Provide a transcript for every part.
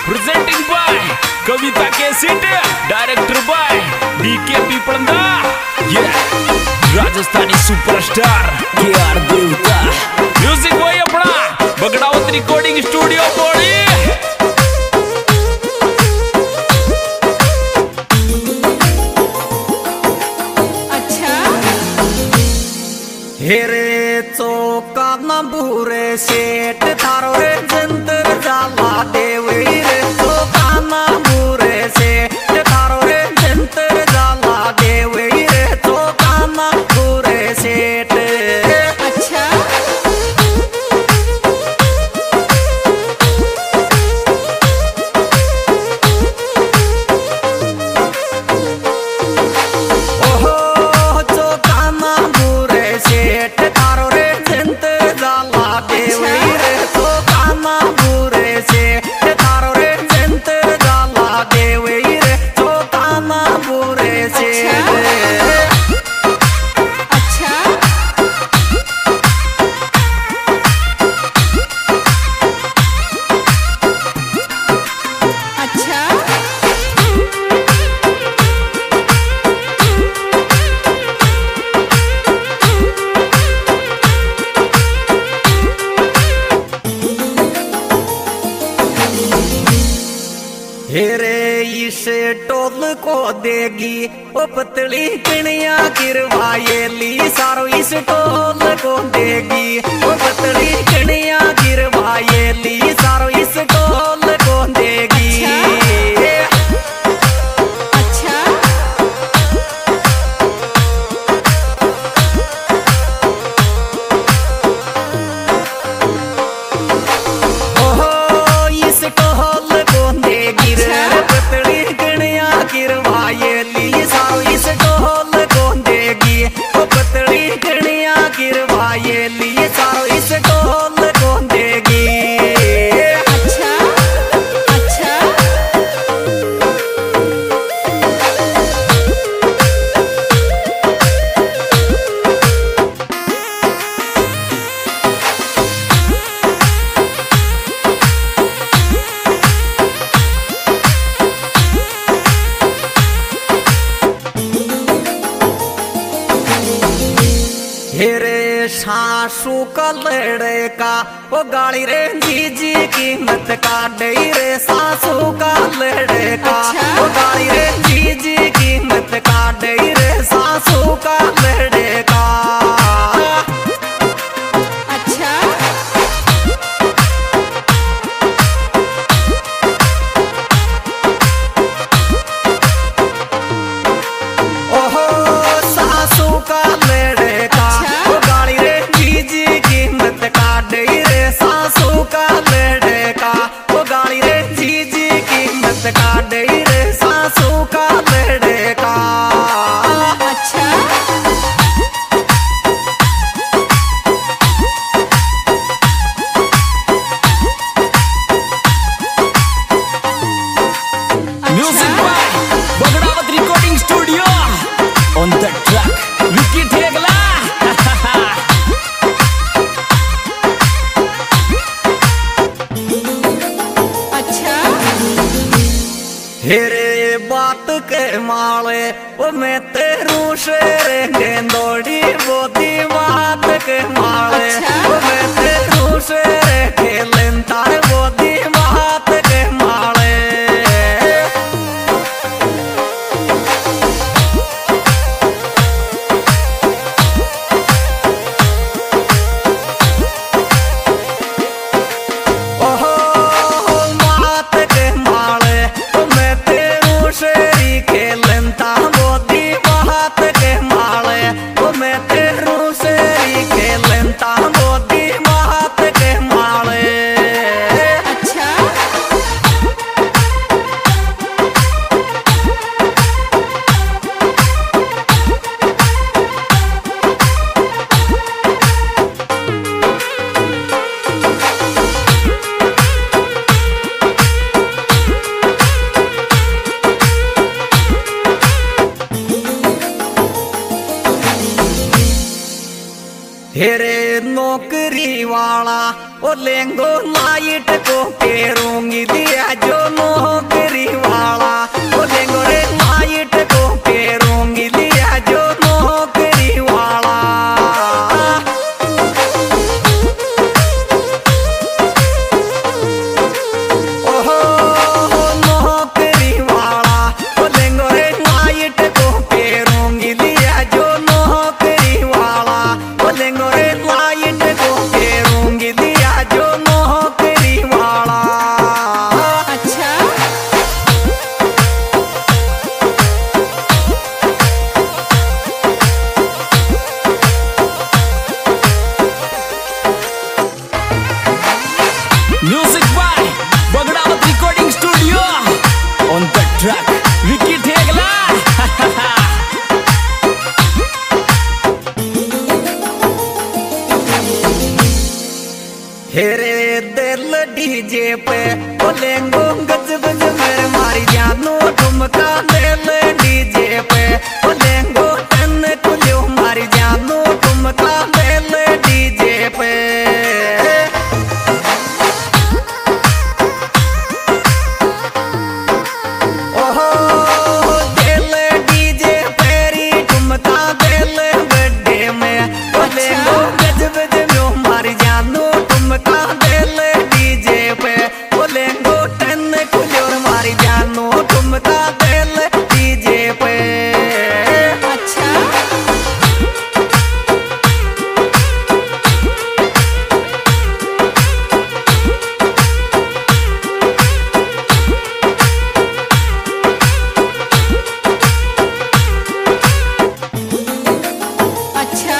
Presenting by Kavita cassette, director by DK Peeplanda, ये Rajasthani superstar KR Devta, music by अपना Bagdawat recording studio बोड़ी। हेरे चौका न बुरे सेठ थारो रे जंतर जाला देवी रे चौका न बुरे सेठ थारो रे जंतर जाला देवी रे चौका न बुरे सेठ। अच्छा ओहो चौका न बुरे सेठ थारो रे जंतर जाला देवी रे चौका न बुरे सेठ थारो रे जंतर जाला देवी रे चौका न बुरे सेठ। अच्छा अच्छा हेरे इस टोल को देगी ओ पतली कणिया गिरवाएली सारो इस टोल को देगी ओ पतली कणिया गिरवाएली सारो इस टोल को देगी। अच्छा ओहो इस टोल को देगी रे पतली कणिया गिरवाएली सारो इस टोल को देगी ओ पतली कणिया गिरवाएली सारो इस टोल को देगी। अच्छा अच्छा हेरे सासू का लड़े का वो गाड़ी रे जीजी कीमत का डई रे सासू का लड़े का वो गाड़ी रे जीजी कीमत का डई रे सासू का लड़े का। अच्छा ओहो सासू का लड़े का वो गाड़ी रे जीजी कीमत का डई रे सासू का लड़े का वो गाड़ी रे जीजी कीमत का डई रे सासू का लड़े का। अच्छा music by Bagdawat recording studio, on the track Vicky Thegla. अच्छा हेरे बात के माले वो मैं तेरू शेर गेंदोड़ी बोती बात के माले वो मैं तेरू शेर खेलन तार बोती बात के माले। ओहो बात के माले वो मैं तेरू शेरी खेलन ता बोती बात के माले वो मैं तेरू शेरी खेलन ता बोती बात के माले। लेंगो लाइट को पेरूंगी दिया जो नौकरी वाला। लेंगो रे लाइट को पेरूंगी दिया जो नौकरी वाला। ओहो नौकरी वाला। लेंगो रे लाइट को पेरूंगी दिया जो नौकरी वाला। लेंगो रे लाइट को पेरूंगी दिया जो नौकरी वाला। अच्छा Music by Bagrawat Recording Studio. On the track, Vicky Thegla. हेरे दिल डीजे पे बोलेंगो गज गज मेरे मारी जानो ठुमका दिल डीजे पे बोलेंगो तन कुलियो मारी जानो ठुमका दिल डीजे पे। ओहो दिल डीजे पेरी ठुमका दिल बर्थडे में बोलेंगो गज गज में मारी जानो ठुमका दिल डीजे पे बोलेंगो टन कुलियो मारी जानो ठुमका दिल डीजे पे। अच्छा अच्छा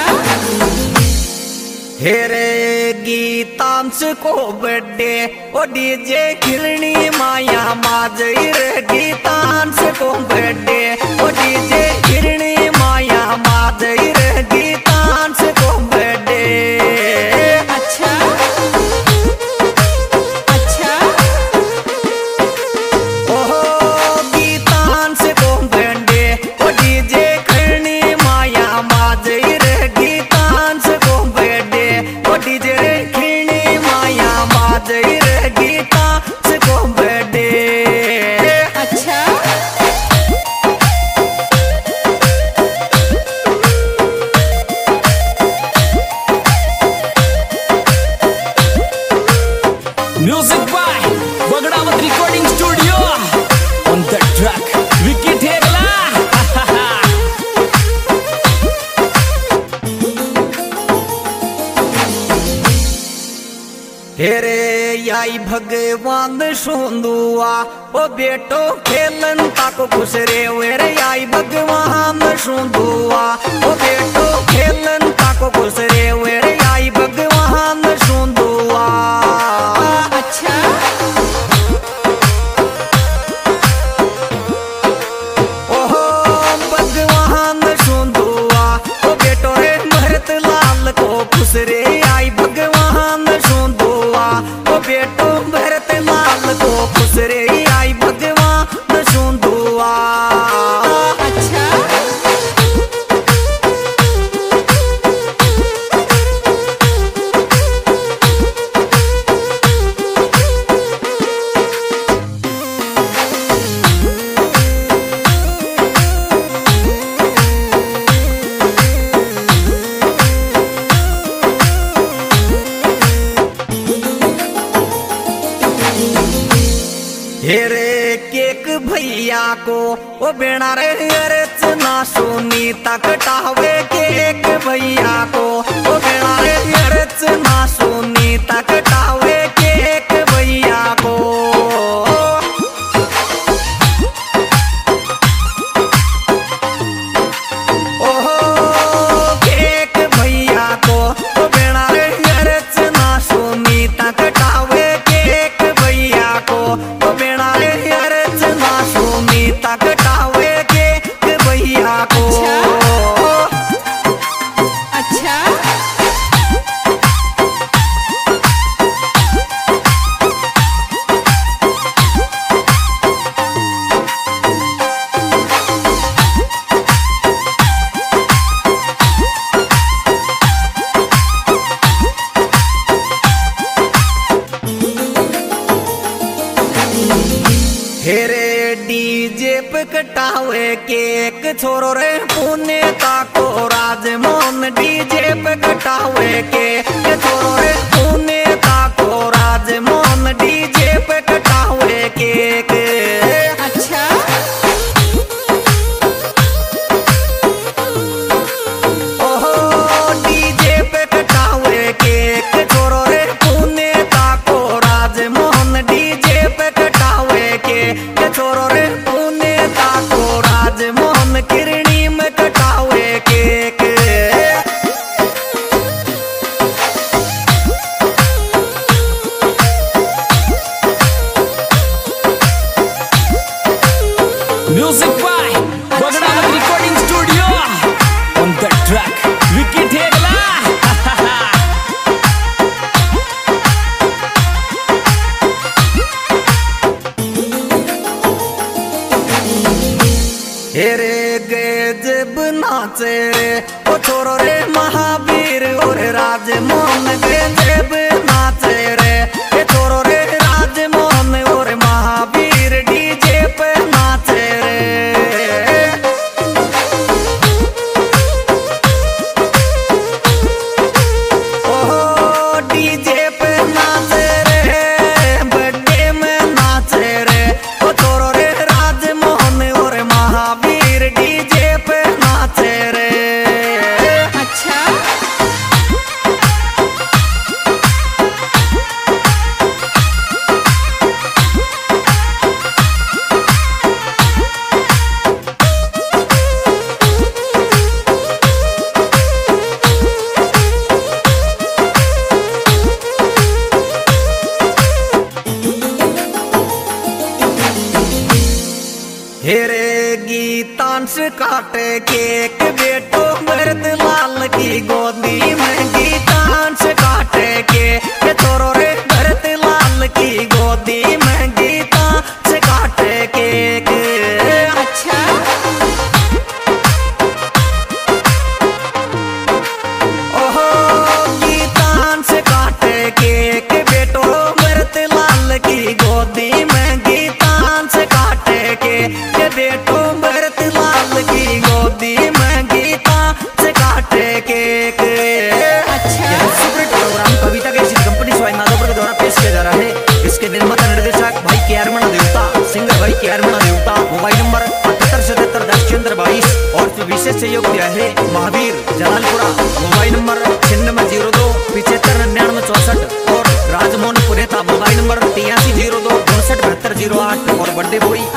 हेरे गीतांश को बर्थडे ओ डीजे खिलनी माया माजई रे गीतांश को बर्थडे ओ डीजे खिलनी माया माजई रे गीतांश को बर्थडे। अच्छा अच्छा ओहो गीतांश को बर्थडे ओ डीजे खिलनी माया माजई रे गीतांश को बर्थडे ओ डीजे खिलनी माया माजई रे गीतांश को बर्थडे। अच्छा Music by Bagrawat Recording Studio. On the track, Vicky Thegla. हेरे याई भगवान सुंदुआ ओ बेटो खेलन ताको खुश रे वेरे याई भगवान सुंदुआ ओ बेटो खेलन ताको खुश रे वेरे याई भगवान सुंदुआ। अच्छा ओहो भगवान सुंदुआ ओ बेटो रे भरत लाल को खुश रे आई भगवान सुंदुआ ओ बेटो भरत लाल को खुश रे आई भगवान सुंदुआ। अच्छा हेरे केक भैया को ओ बेड़ा रे अर्चना सोनी तक टावे केक भैया को ओ बेड़ा रे अर्चना सोनी तक टावे केक भैया को। ओहो केक भैया को ओ बेड़ा रे अर्चना सोनी तक टावे केक भैया को ओ बेड़ा रे अर्चना सोनी तक टावे केक भैया को। अच्छा कटावे केक छोरो रे पुणे ताको राजमोहन डीजे पे कटावे केक छोरो रे पुणे ताको राजमोहन डीजे पे कटावे केक। अच्छा ओहो डीजे पे कटावे केक छोरो रे पुणे ताको राजमोहन डीजे पे कटावे केक छोरो रे पुणे ताको राजमोहन किरणी में कटावे cake. Music by Bagadavat Recording Studio. On the track, Vicky Thegla. हेरे गजब नाचे रे ओ छोरो रे महावीर और राजमोहन गजब नाचे रे ए छोरो रे राजमोहन और महावीर डीजे पे नाचे रे। ओहो डीजे पे नाचे रे बर्थडे में नाचे रे ओ छोरो रे राजमोहन और महावीर डीजे पे नाचे रे। अच्छा हेरे गीतांश काटे केक बेटो मृद लाल की गोदी में गीतांश काटे के छोरो रे भरत लाल की गोदी में गीतांश काटे केक। अच्छा ओहो गीतांश काटे केक बेटो मृत लाल की गोदी में गीतांश काटे के बेटो भरत लाल की गोदी में गीतांश काटे केक। अच्छा यह सुपरहिट प्रोग्राम कविता के कंपनी स्वाई माधोपुर के द्वारा पेश किया जा रहा है। इसके निर्माता निर्देशक भाई के आर मणा देवता, सिंगर भाई के आर मणा देवता। मोबाइल नंबर 787710 और विशेष सहयोग दिया है महावीर जलालपुरा। मोबाइल नंबर 9602 7599 64 और राजमोहन पुनेता। मोबाइल नंबर 8302 62 7208 और बर्थडे बॉय